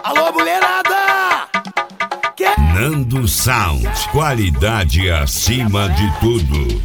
Alô, mulherada! Nando Sound, qualidade acima de tudo.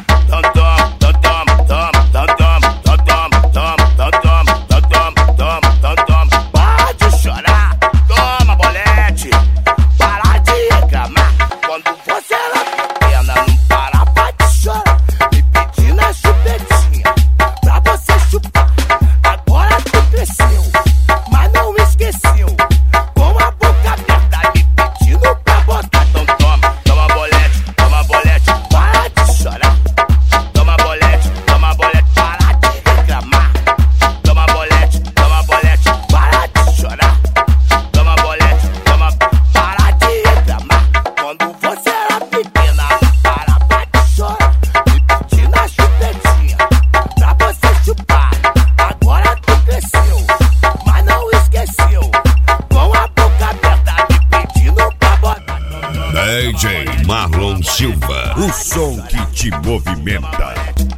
Pode chorar, toma bolete, para de reclamar. Quando você era pequena, não parava de chorar, me pedindo a chupetinha pra você chupar. Agora tu cresceu, mas não esqueceu, com a boca aberta me pedindo pra botar. Então toma bolete, para de chorar. Toma bolete, para de reclamar. Toma bolete, para de chorar. Toma bolete, para de reclamar. Quando você era pequena, não parava de chorar, me pedindo a chupetinha pra você chupar. Agora tu cresceu, mas não esqueceu, com a boca aberta me pedindo pra botar. DJ Marlon Silva, O som que te movimenta.